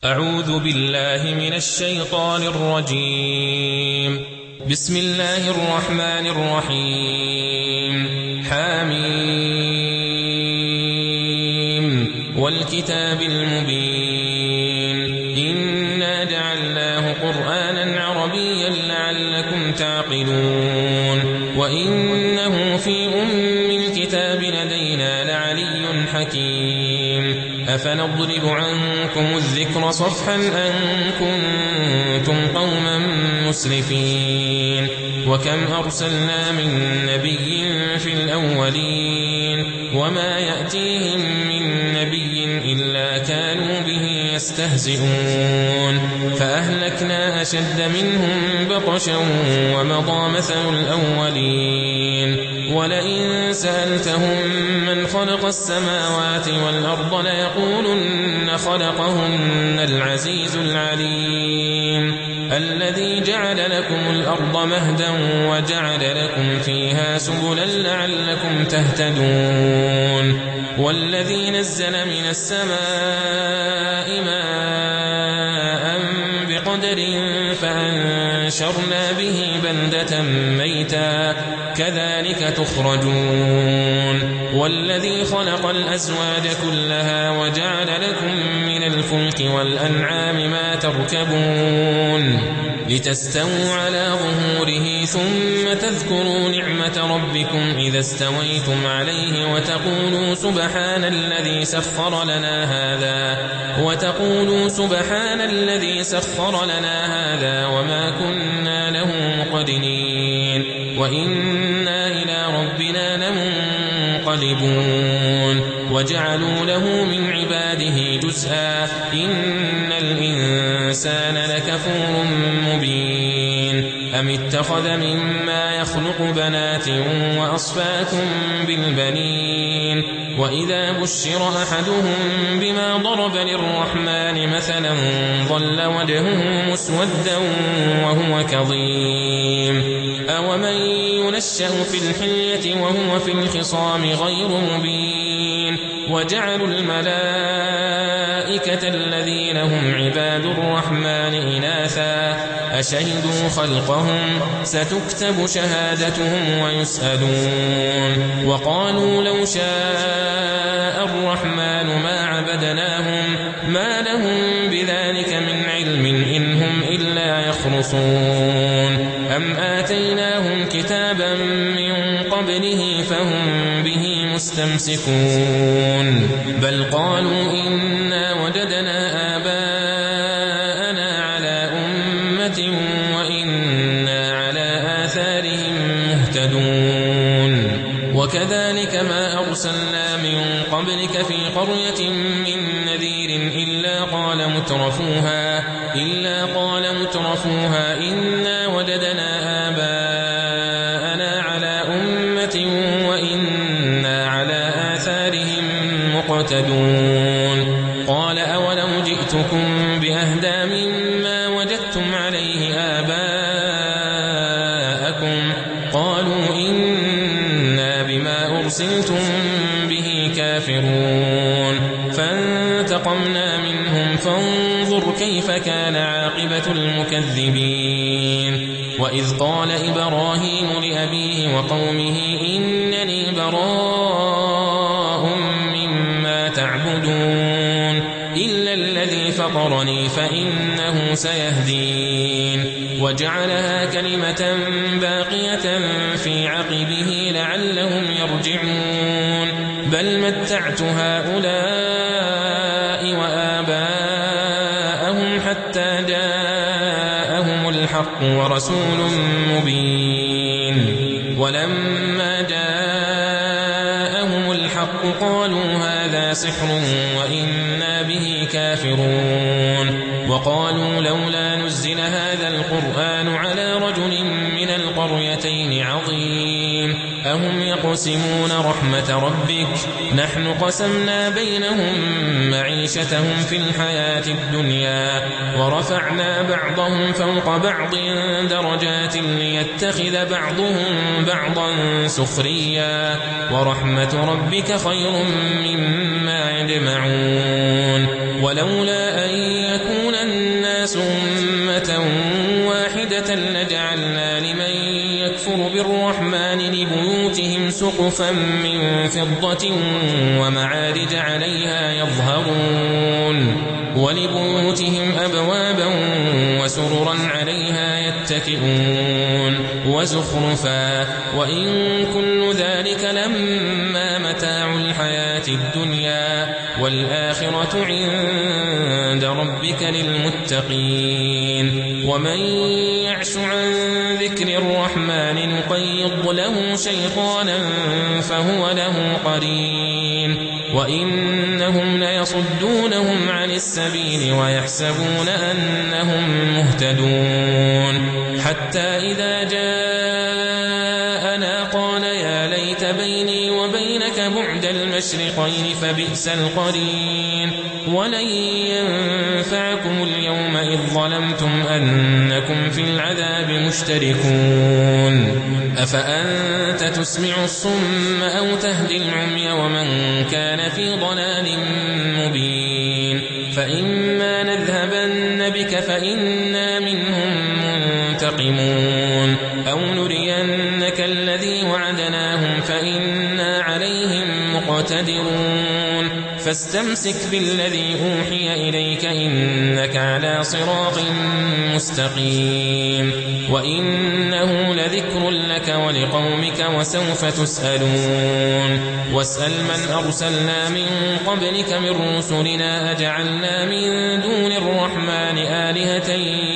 أعوذ بالله من الشيطان الرجيم. بسم الله الرحمن الرحيم. حميم والكتاب المبين إنا جعلناه قرآنا عربيا لعلكم تعقلون وإنه في الكتاب لدينا لعلي حكيم. أفنضرب عنكم الذكر صفحا أن كنتم قوما مسرفين. وكم أرسلنا من نبي في الأولين وما يأتيهم من نبي إلا كانوا به يستهزئون فأهلكنا أشد منهم بطشا ومضى مثل الأولين. ولئن سألتهم من خلق السماوات والأرض ليقولن خلقهن العزيز العليم الذي جعل لكم الأرض مهدا وجعل لكم فيها سبلا لعلكم تهتدون. والذي نزل من السماء ماء بقدر فأنشرنا به بلدة ميتا كذلك تخرجون. والذي خلق الأزواج كلها وجعل لكم من الفلك والأنعام ما تركبون لتستووا على ظهوره ثم تذكروا نعمة ربكم إذا استويتم عليه وتقولوا سبحان الذي سخر لنا هذا وما كنا له مقرنين وإنا إلى ربنا لمنقلبون. وجعلوا له من عباده جزءا إن الإنسان لكفور مبين. أم اتخذ مما يخلق بنات وأصفاكم بالبنين وإذا بشر أحدهم بما ضرب للرحمن مثلا ظل وجهه مسودا وهو كظيم. أومن ينشأ في الحلية وهو في الخصام غير مبين. وجعلوا الملائكة الذين هم عباد الرحمن إناثا أشهدوا خلقهم ستكتب شهادتهم ويسألون. وقالوا لو شاء الرحمن ما عبدناهم ما لهم بذلك من علم إن هم إلا يخرصون. أم آتيناهم كتابا من قبله فهم به مستمسكون. بل قالوا إنا وجدنا آباءنا على أمة وإنا على آثارهم مهتدون. وكذلك ما أرسلنا من قبلك في قرية من نذير إلا قال مترفوها إنا وجدنا آباءنا على أمة وإنا على آثارهم مقتدون. قال أولو جئتكم بأهدى مما وجدتم عليه آباءكم قالوا إنا بما أرسلتم به كافرون. فانتقمنا منهم فانظر كيف كان عاقبة المكذبين. وإذ قال إبراهيم لأبيه وقومه إنني براء مما تعبدون إلا الذي فطرني فإنه سيهدين. وجعلها كلمة باقية في عقبه لعلهم يرجعون. بل متعت هؤلاء وآباءهم حتى جاءهم الحق ورسول مبين. ولما جاءهم الحق قالوا هذا سحر وإنا به كافرون. وقالوا لولا نزل هذا القرآن على رجل من القريتين عظيم أهم يقسمون رحمة ربك نحن قسمنا بينهم معيشتهم في الحياة الدنيا ورفعنا بعضهم فوق بعض درجات ليتخذ بعضهم بعضا سخريا ورحمة ربك خير مما يجمعون. ولولا أن يكون الناس أمة واحدة لجعلنا لمن يكفر بالرحمن لبيوتهم سقفا من فضة ومعارج عليها يظهرون ولبيوتهم أبوابا وسررا عليها يتكئون وزخرفا وإن كل ذلك لما متاع الحياة الدنيا والآخرة عند ربك للمتقين ومن يعش عن ذكر الرحمن نقيض له شيطانا فهو له قرين وإنهم ليصدونهم عن السبيل ويحسبون أنهم مهتدون حتى إذا جاءنا قال يا ليت بيني وبينك بعد المشرقين فبئس القرين ولن ينفعكم اليوم إذ ظلمتم أنكم في العذاب مشتركون أفأنت تسمع الصم أو تهدي العمي ومن كان في ضلال مبين فإما نذهبن بك فإنا منهم منتقمون أو نرينك الذي وعدناهم فإنا عليهم مقتدرون فاستمسك بالذي أوحي إليك إنك على صراط مستقيم وإنه لذكر لك ولقومك وسوف تسألون واسأل من أرسلنا من قبلك من رسلنا أجعلنا من دون الرحمن آلهة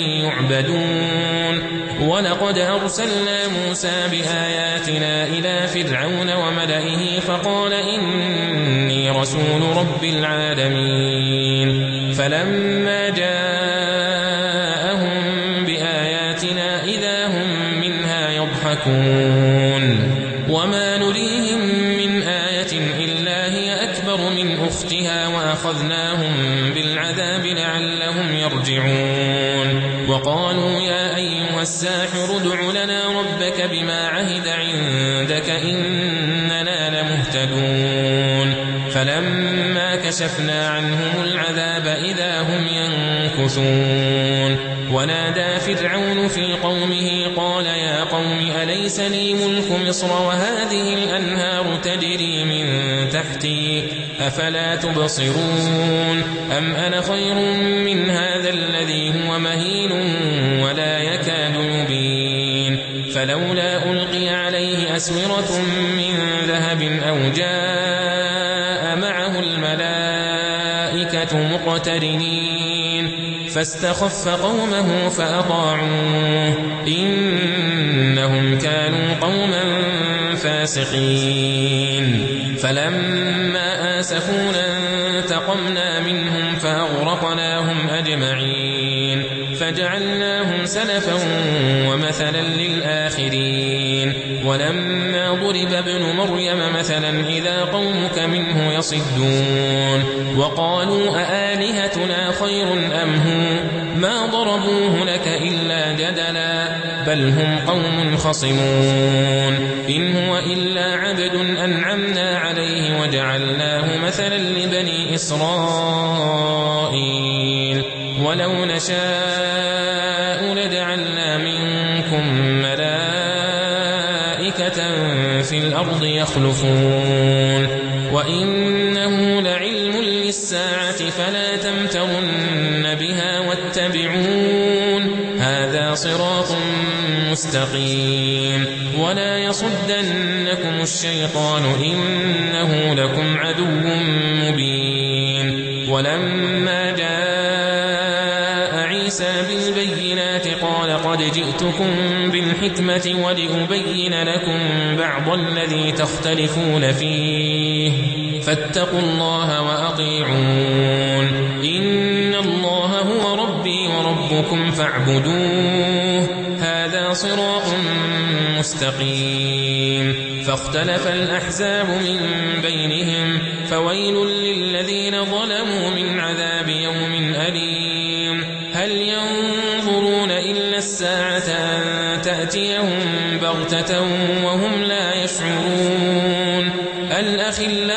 يعبدون ولقد أرسلنا موسى بآياتنا إلى فرعون وملئه فقال إني رسول رب العالمين فلما جاءهم بآياتنا إذا هم منها يضحكون وما نريهم من آية إلا هي أكبر من أختها وأخذناهم بالعذاب لعلهم يرجعون وقالوا يا أيها الساحر ادع لنا ربك بما عهد عندك إننا لمهتدون فلما كشفنا عنهم العذاب إذا هم ينكثون ونادى فرعون في قومه قال يا قوم أليس لي ملك مصر وهذه الأنهار تجري من تحتي أفلا تبصرون أم أنا خير من هذا الذي هو مهين ولا يكاد يبين فلولا ألقي عليه أسورة من ذهب أو جاء معه الملائكة مقترنين فاستخف قومه فأطاعوه إنهم كانوا قوما فاسقين فلما آسفونا انتقمنا منهم فأغرقناهم أجمعين فجعلناهم سلفا ومثلا للآخرين ولما ضرب ابن مريم مثلا إذا قومك منه يصدون وقالوا أآلهتنا خير أم هو ما ضربوه لك إلا جدلا بل هم قوم خصمون إن هو إلا عبد أنعمنا عليه وجعلناه مثلا لبني إسرائيل ولو نشاء لجعلنا منكم ملائكة في الأرض يخلفون وإنه لعلم للساعة فلا تمترن بها واتبعون هذا صراط مستقيم ولا يصدنكم الشيطان إنه لكم عدو مبين ولما جاء عيسى بالبينات قال قد جئتكم بالحكمة ولأبين لكم بعض الذي تختلفون فيه فاتقوا الله وأطيعون إن الله هو ربي وربكم فاعبدوه هذا صراط مستقيم فاختلف الأحزاب من بينهم فويل للذين ظلموا من عذاب يوم أليم هل ينظرون إلا الساعة أن تأتيهم بغتة وهم لا يشعرون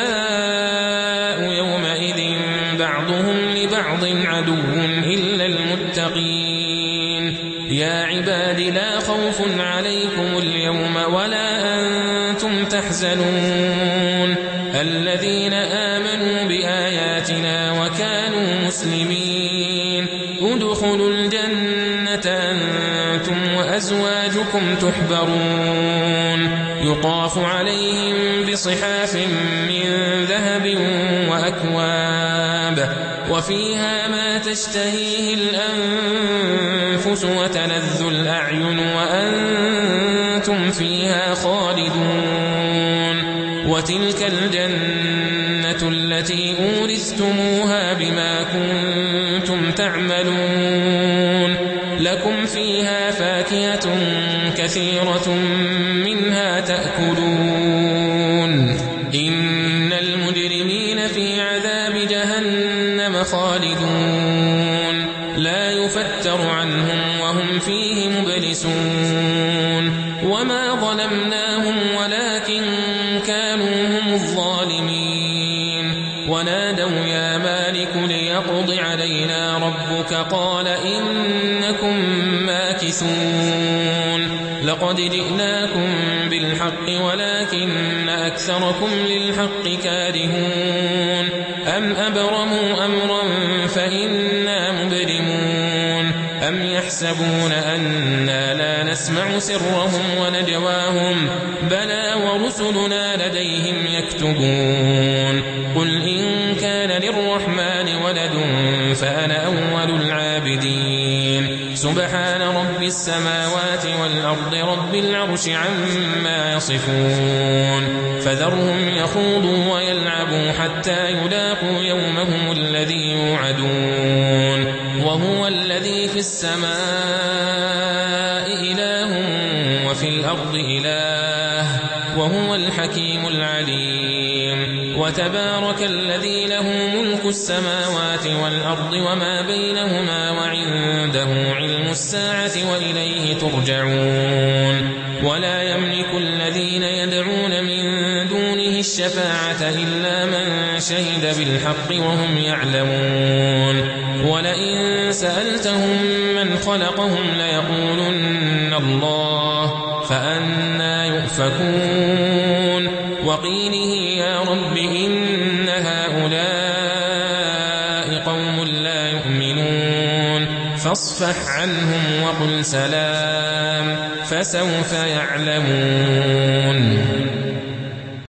الأخلاء يومئذ بعضهم لبعض عدو إلا المتقين للمتقين يا عباد لا خوف عليكم اليوم ولا أنتم تحزنون الذين آمنوا بآياتنا وكانوا مسلمين ادخلوا الجنة أنتم وأزواجكم تحبرون يطاف عليهم بصحاف من ذهب وأكواب وفيها ما تشتهيه الأنفس وتلذ الأعين وأنتم فيها خالدون وتلك الجنة التي أورثتموها بما كنتم تعملون لكم فيها فاكهة كثيرة منها تأكلون إن المجرمين في عذاب جهنم خالدون لا يفتر عنهم وهم فيه مبلسون وما ظلمناهم ولكن كانوا هم الظالمين ونادوا يا مالك ليقض علينا ربك قال إنكم ماكثون لقد جئناكم بالحق ولكن أكثركم للحق كارهون أم أبرموا أمرا فإنا مبرمون أم يحسبون أنا لا نسمع سرهم ونجواهم بلى ورسلنا لديهم يكتبون قل إن كان للرحمن ولد فأنا أول العابدين سبحان رب السماوات والأرض رب العرش عما يصفون فذرهم يخوضوا ويلعبوا حتى يلاقوا يومهم الذي يوعدون وهو الذي في السماء إله وفي الأرض إله وهو الحكيم العليم وتبارك الذي له ملك السماوات والأرض وما بينهما وعنده علم الساعة وإليه ترجعون ولا يملك الذين يدعون من دونه الشفاعة إلا من شهد بالحق وهم يعلمون ولئن سألتهم من خلقهم ليقولن الله فأنى يؤفكون وقيله يا رب إن هؤلاء قوم لا يؤمنون فاصفح عنهم وقل سلام فسوف يعلمون